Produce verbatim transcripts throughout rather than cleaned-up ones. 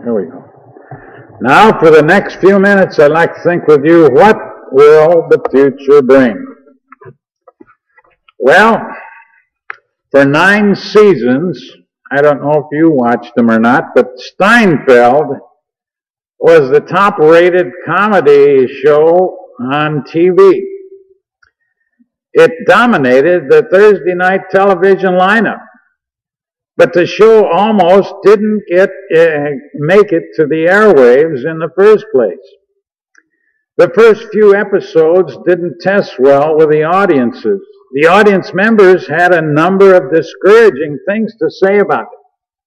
Here we go. Now, for the next few minutes, I'd like to think with you, what will the future bring? Well, for nine seasons, I don't know if you watched them or not, but Steinfeld was the top-rated comedy show on T V. It dominated the Thursday night television lineup. But the show almost didn't get uh, make it to the airwaves in the first place. The first few episodes didn't test well with the audiences. The audience members had a number of discouraging things to say about it.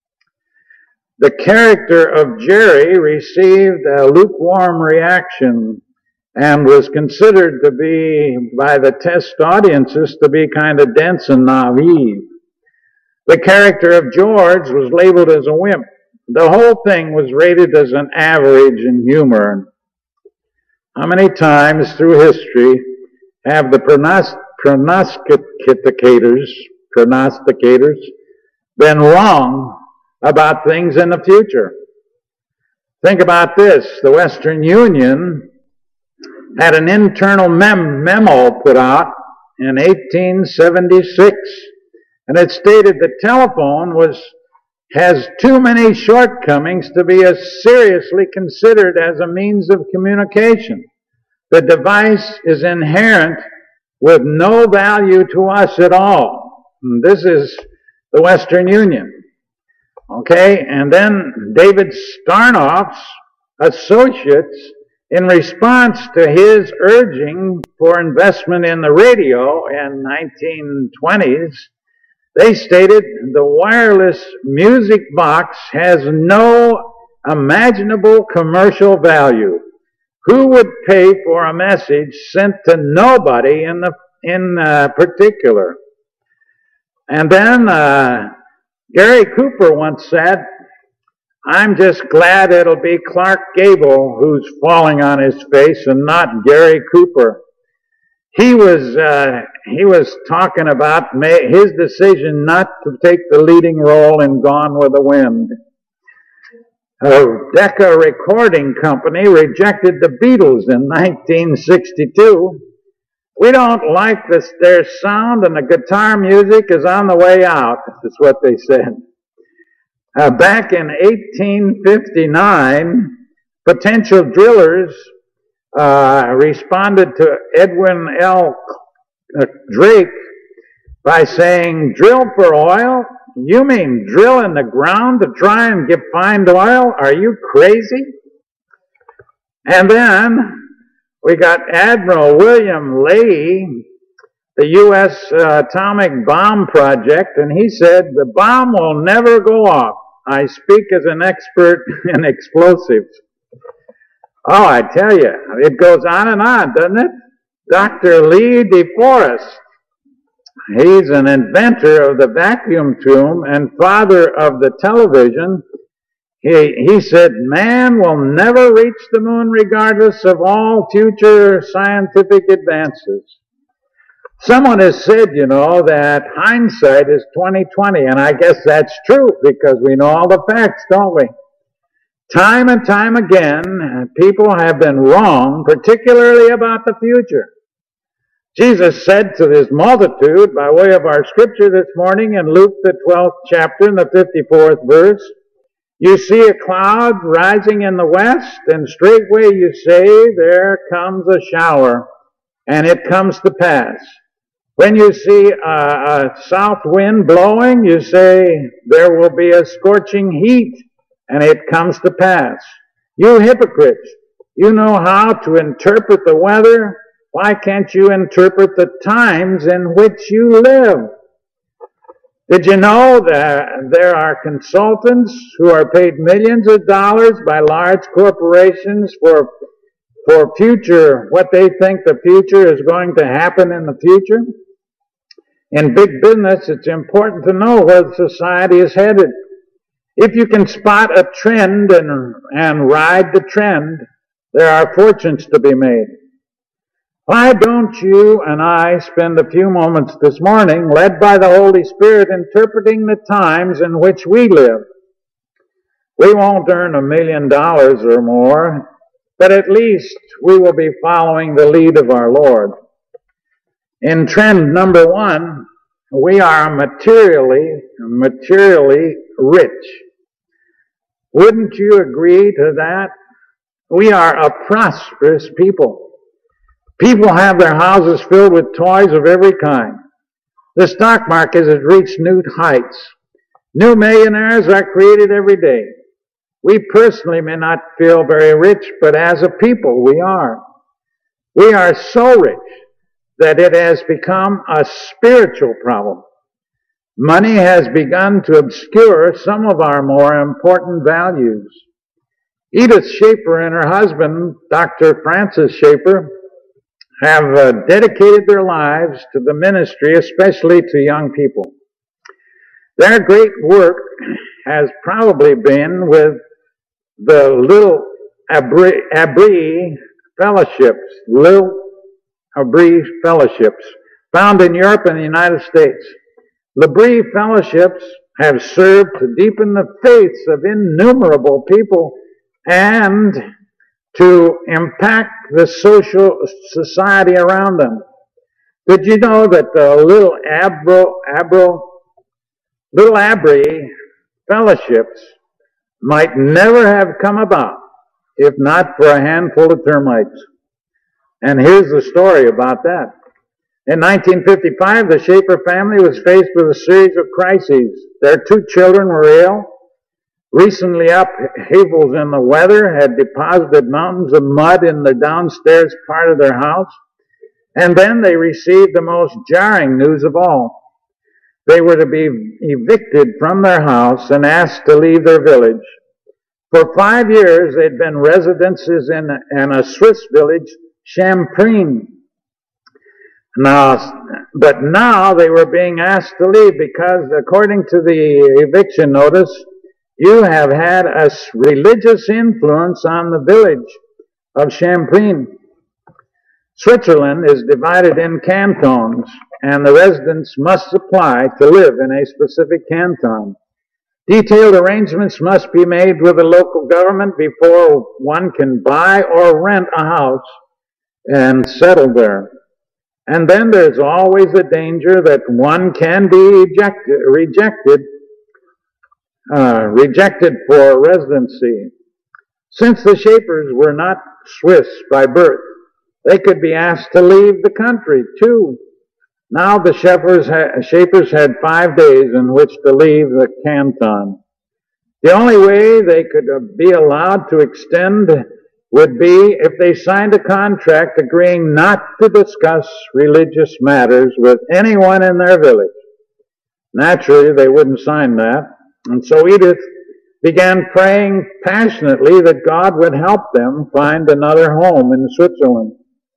The character of Jerry received a lukewarm reaction and was considered to be, by the test audiences, to be kind of dense and naive. The character of George was labeled as a wimp. The whole thing was rated as an average in humor. How many times through history have the pronost- prognosticators, prognosticators been wrong about things in the future? Think about this. The Western Union had an internal mem- memo put out in eighteen seventy-six. And it stated the telephone was, has too many shortcomings to be as seriously considered as a means of communication. The device is inherent with no value to us at all. And this is the Western Union. Okay, and then David Sarnoff's associates, in response to his urging for investment in the radio in nineteen twenties, they stated the wireless music box has no imaginable commercial value. Who would pay for a message sent to nobody in the in uh, particular? And then uh, Gary Cooper once said, "I'm just glad it'll be Clark Gable who's falling on his face and not Gary Cooper." He was uh, he was talking about his decision not to take the leading role in Gone with the Wind. A Decca recording company rejected the Beatles in nineteen sixty-two. "We don't like this, their sound, and the guitar music is on the way out." This is what they said. Uh, back in eighteen fifty-nine, potential drillers Uh, responded to Edwin L. Drake by saying, "Drill for oil? You mean drill in the ground to try and get find oil? Are you crazy?" And then we got Admiral William Leahy, the U S uh, atomic bomb project, and he said, "The bomb will never go off. I speak as an expert in explosives." Oh, I tell you, it goes on and on, doesn't it? Doctor Lee DeForest, he's an inventor of the vacuum tube and father of the television. He, he said, "Man will never reach the moon regardless of all future scientific advances." Someone has said, you know, that hindsight is twenty twenty, and I guess that's true because we know all the facts, don't we? Time and time again, people have been wrong, particularly about the future. Jesus said to this multitude, by way of our scripture this morning in Luke the twelfth chapter and the fifty-fourth verse, "You see a cloud rising in the west, and straightway you say, there comes a shower, and it comes to pass. When you see a, a south wind blowing, you say, there will be a scorching heat, and it comes to pass. You hypocrites, you know how to interpret the weather. Why can't you interpret the times in which you live?" Did you know that there are consultants who are paid millions of dollars by large corporations for, for future, what they think the future is going to happen in the future? In big business, it's important to know where society is headed. If you can spot a trend and, and ride the trend, there are fortunes to be made. Why don't you and I spend a few moments this morning, led by the Holy Spirit, interpreting the times in which we live? We won't earn a million dollars or more, but at least we will be following the lead of our Lord. In trend number one, we are materially, materially rich. Wouldn't you agree to that? We are a prosperous people. People have their houses filled with toys of every kind. The stock market has reached new heights. New millionaires are created every day. We personally may not feel very rich, but as a people we are. We are so rich that it has become a spiritual problem. Money has begun to obscure some of our more important values. Edith Schaefer and her husband, Doctor Francis Schaefer, have uh, dedicated their lives to the ministry, especially to young people. Their great work has probably been with the Little Abri, Abri Fellowships, Little Abri Fellowships, found in Europe and the United States. L'Abri Fellowships have served to deepen the faiths of innumerable people and to impact the social society around them. Did you know that the Little Abro, Abro, Little Abri Fellowships might never have come about if not for a handful of termites? And here's the story about that. In nineteen fifty-five, the Schaefer family was faced with a series of crises. Their two children were ill. Recently upheavals in the weather had deposited mountains of mud in the downstairs part of their house. And then they received the most jarring news of all. They were to be evicted from their house and asked to leave their village. For five years, they'd been residences in a, in a Swiss village, Champrin. Now, but now they were being asked to leave because, according to the eviction notice, you have had a religious influence on the village of Champrin. Switzerland is divided in cantons, and the residents must apply to live in a specific canton. Detailed arrangements must be made with the local government before one can buy or rent a house and settle there. And then there's always a danger that one can be ejected, rejected, uh, rejected for residency. Since the Schaefers were not Swiss by birth, they could be asked to leave the country too. Now the Schaefers had, Schaefers had five days in which to leave the canton. The only way they could be allowed to extend would be if they signed a contract agreeing not to discuss religious matters with anyone in their village. Naturally, they wouldn't sign that, and so Edith began praying passionately that God would help them find another home in Switzerland.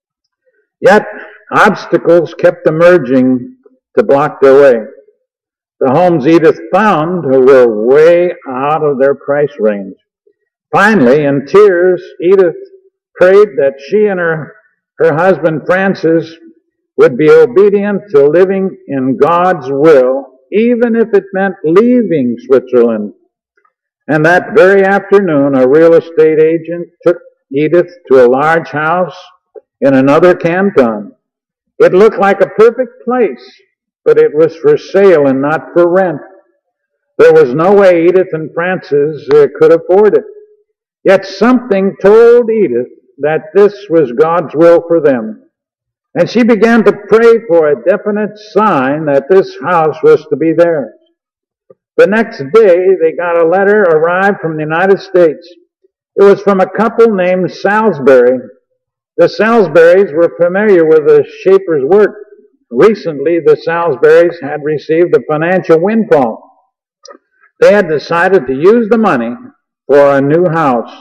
Yet, obstacles kept emerging to block their way. The homes Edith found were way out of their price range. Finally, in tears, Edith prayed that she and her, her husband Francis would be obedient to living in God's will, even if it meant leaving Switzerland. And that very afternoon, a real estate agent took Edith to a large house in another canton. It looked like a perfect place, but it was for sale and not for rent. There was no way Edith and Francis uh, could afford it. Yet something told Edith that this was God's will for them. And she began to pray for a definite sign that this house was to be theirs. The next day, they got a letter arrived from the United States. It was from a couple named Salisbury. The Salisburys were familiar with the Schaefer's work. Recently, the Salisburys had received a financial windfall. They had decided to use the money for a new house.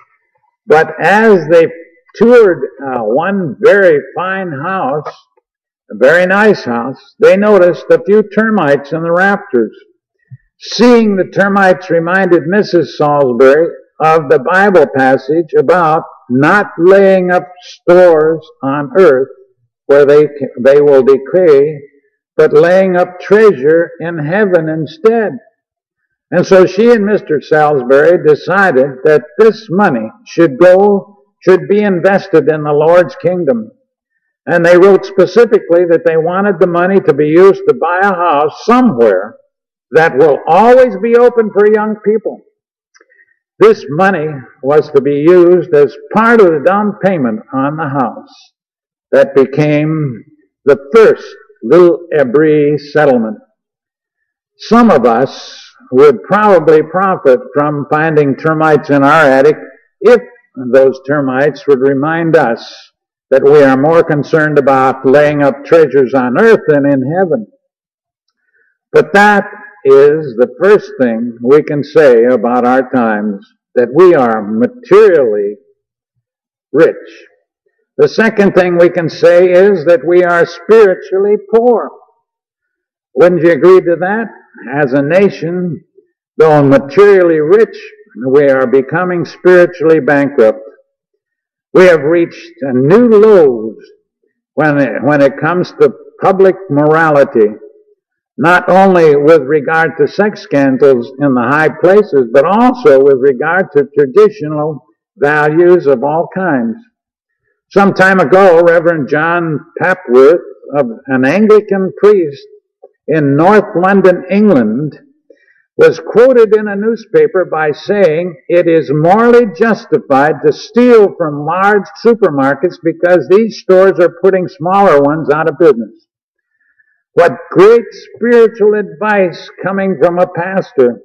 But as they toured uh, one very fine house, a very nice house, they noticed a few termites in the rafters. Seeing the termites reminded Missus Salisbury of the Bible passage about not laying up stores on earth where they, they will decay, but laying up treasure in heaven instead. And so she and Mister Salisbury decided that this money should go, should be invested in the Lord's kingdom. And they wrote specifically that they wanted the money to be used to buy a house somewhere that will always be open for young people. This money was to be used as part of the down payment on the house that became the first L'Île Abri settlement. Some of us would probably profit from finding termites in our attic if those termites would remind us that we are more concerned about laying up treasures on earth than in heaven. But that is the first thing we can say about our times, that we are materially rich. The second thing we can say is that we are spiritually poor. Wouldn't you agree to that? As a nation, though materially rich, we are becoming spiritually bankrupt. We have reached new lows when it, when it comes to public morality, not only with regard to sex scandals in the high places, but also with regard to traditional values of all kinds. Some time ago, Reverend John Papworth, an Anglican priest in North London, England, was quoted in a newspaper by saying it is morally justified to steal from large supermarkets because these stores are putting smaller ones out of business. What great spiritual advice coming from a pastor.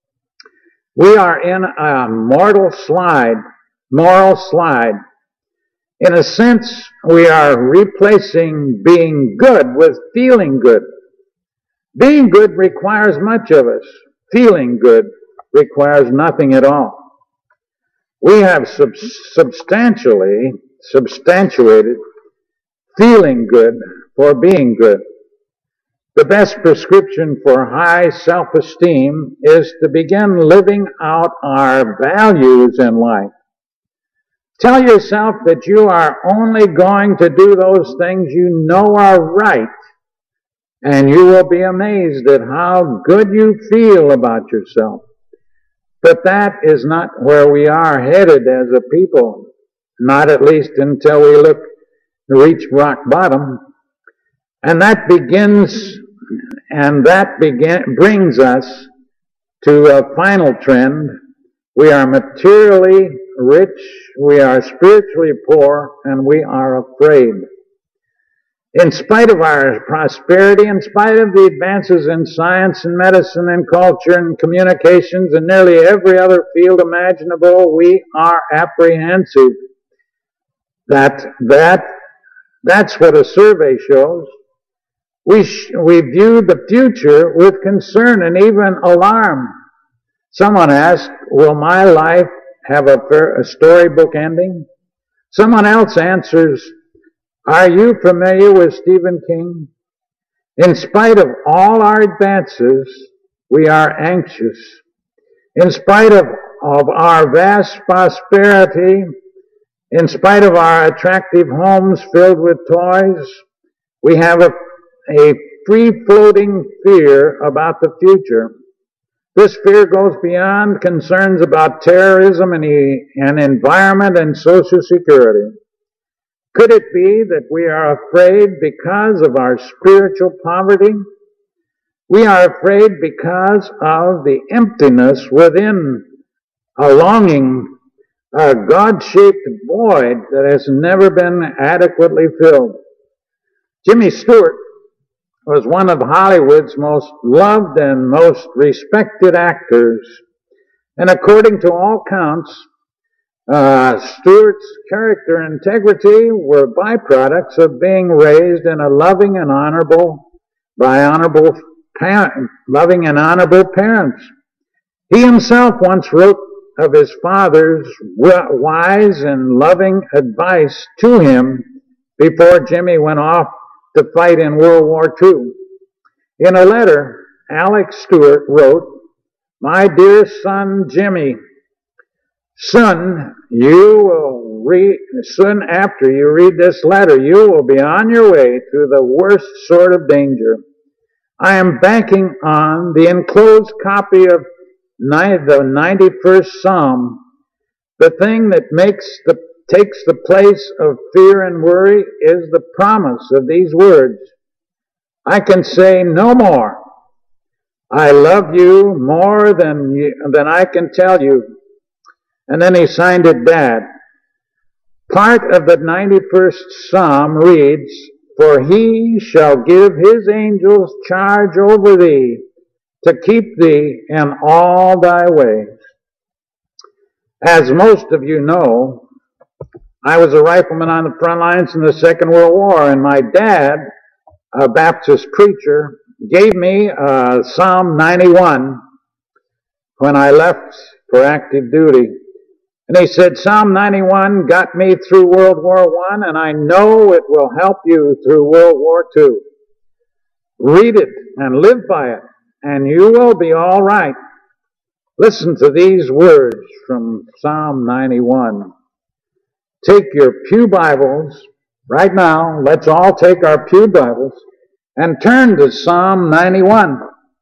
We are in a mortal slide, moral slide. In a sense, we are replacing being good with feeling good. Being good requires much of us. Feeling good requires nothing at all. We have sub- substantially substantiated feeling good for being good. The best prescription for high self-esteem is to begin living out our values in life. Tell yourself that you are only going to do those things you know are right, and you will be amazed at how good you feel about yourself. But that is not where we are headed as a people, not at least until we look reach rock bottom. And that begins, and that begin, brings us to a final trend. We are materially rich, we are spiritually poor, and we are afraid. In spite of our prosperity, in spite of the advances in science and medicine and culture and communications and nearly every other field imaginable, we are apprehensive. That, that, that's what a survey shows. We, sh- we view the future with concern and even alarm. Someone asked, will my life have a, a storybook ending? Someone else answers, are you familiar with Stephen King? In spite of all our advances, we are anxious. In spite of, of our vast prosperity, in spite of our attractive homes filled with toys, we have a, a free-floating fear about the future. This fear goes beyond concerns about terrorism and, and environment and social security. Could it be that we are afraid because of our spiritual poverty? We are afraid because of the emptiness within a longing, a God-shaped void that has never been adequately filled. Jimmy Stewart was one of Hollywood's most loved and most respected actors. And according to all counts, Uh, Stewart's character and integrity were byproducts of being raised in a loving and honorable, by honorable, parent, loving and honorable parents. He himself once wrote of his father's wise and loving advice to him before Jimmy went off to fight in World War Two. In a letter, Alex Stewart wrote, "My dear son Jimmy, Son, you will read, soon after you read this letter, you will be on your way through the worst sort of danger. I am banking on the enclosed copy of the ninety-first Psalm, the thing that makes the, takes the place of fear and worry is the promise of these words. I can say no more. I love you more than, you, than I can tell you. And then he signed it Dad. Part of the ninety-first Psalm reads, For he shall give his angels charge over thee, to keep thee in all thy ways. As most of you know, I was a rifleman on the front lines in the Second World War, and my dad, a Baptist preacher, gave me uh, Psalm ninety-one when I left for active duty. And he said, Psalm ninety-one got me through World War One, and I know it will help you through World War Two. Read it and live by it, and you will be all right. Listen to these words from Psalm ninety-one. Take your pew Bibles right now. Let's all take our pew Bibles and turn to Psalm ninety-one.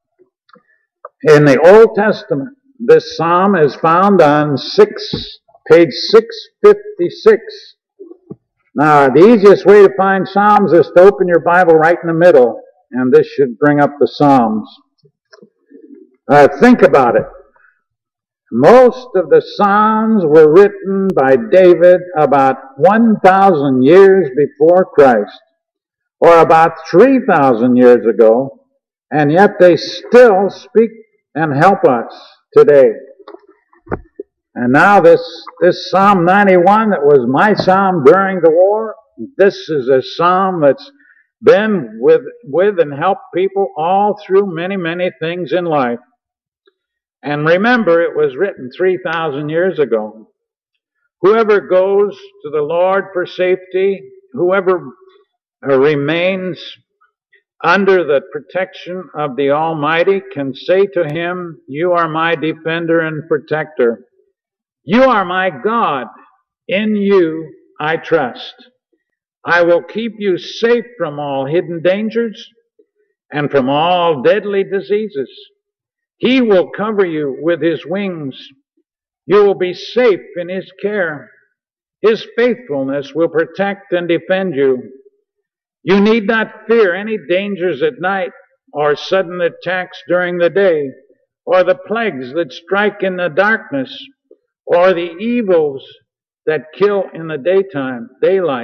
In the Old Testament, this psalm is found on six, page six fifty-six. Now, the easiest way to find Psalms is to open your Bible right in the middle, and this should bring up the Psalms. Uh, think about it. Most of the Psalms were written by David about one thousand years before Christ, or about three thousand years ago, and yet they still speak and help us today. And now this, this Psalm ninety-one that was my psalm during the war, this is a psalm that's been with, with and helped people all through many, many things in life. And remember, it was written three thousand years ago. Whoever goes to the Lord for safety, whoever remains under the protection of the Almighty can say to Him, You are my defender and protector. You are my God. In you I trust. I will keep you safe from all hidden dangers and from all deadly diseases. He will cover you with His wings. You will be safe in His care. His faithfulness will protect and defend you. You need not fear any dangers at night, or sudden attacks during the day, or the plagues that strike in the darkness, or the evils that kill in the daytime, daylight.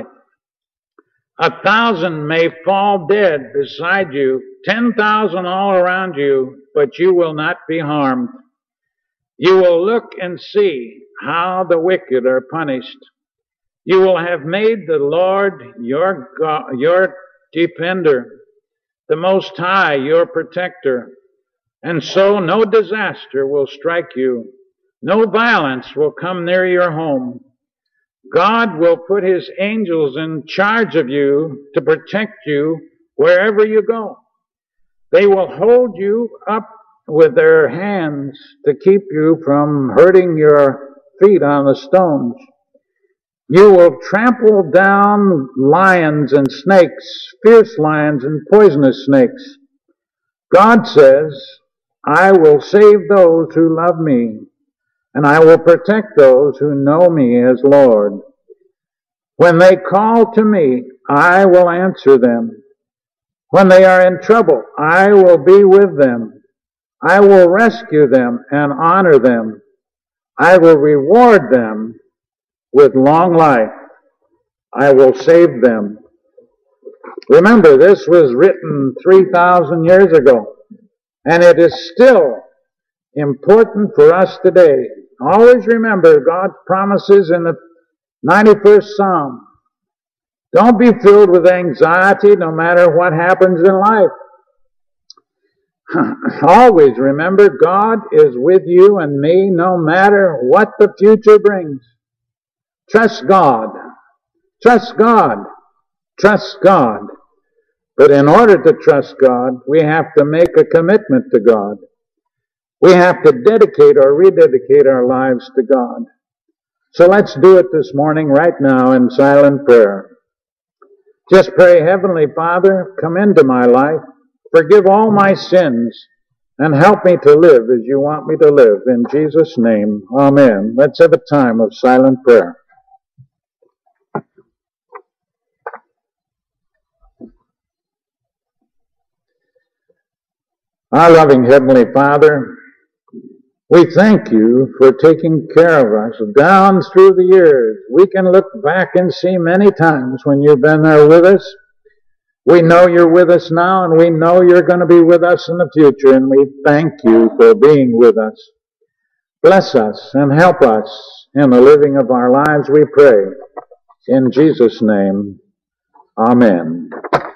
A thousand may fall dead beside you, ten thousand all around you, but you will not be harmed. You will look and see how the wicked are punished. You will have made the Lord your God, your defender, the Most High your protector, and so no disaster will strike you. No violence will come near your home. God will put His angels in charge of you to protect you wherever you go. They will hold you up with their hands to keep you from hurting your feet on the stones. You will trample down lions and snakes, fierce lions and poisonous snakes. God says, I will save those who love me, and I will protect those who know me as Lord. When they call to me, I will answer them. When they are in trouble, I will be with them. I will rescue them and honor them. I will reward them with long life. I will save them. Remember, this was written three thousand years ago, and it is still important for us today. Always remember God's promises in the ninety-first Psalm. Don't be filled with anxiety no matter what happens in life. Always remember God is with you and me no matter what the future brings. Trust God. Trust God. Trust God. But in order to trust God, we have to make a commitment to God. We have to dedicate or rededicate our lives to God. So let's do it this morning, right now, in silent prayer. Just pray, Heavenly Father, come into my life. Forgive all my sins and help me to live as you want me to live. In Jesus' name, amen. Let's have a time of silent prayer. Our loving Heavenly Father, we thank you for taking care of us down through the years. We can look back and see many times when you've been there with us. We know you're with us now, and we know you're going to be with us in the future, and we thank you for being with us. Bless us and help us in the living of our lives, we pray. In Jesus' name, amen.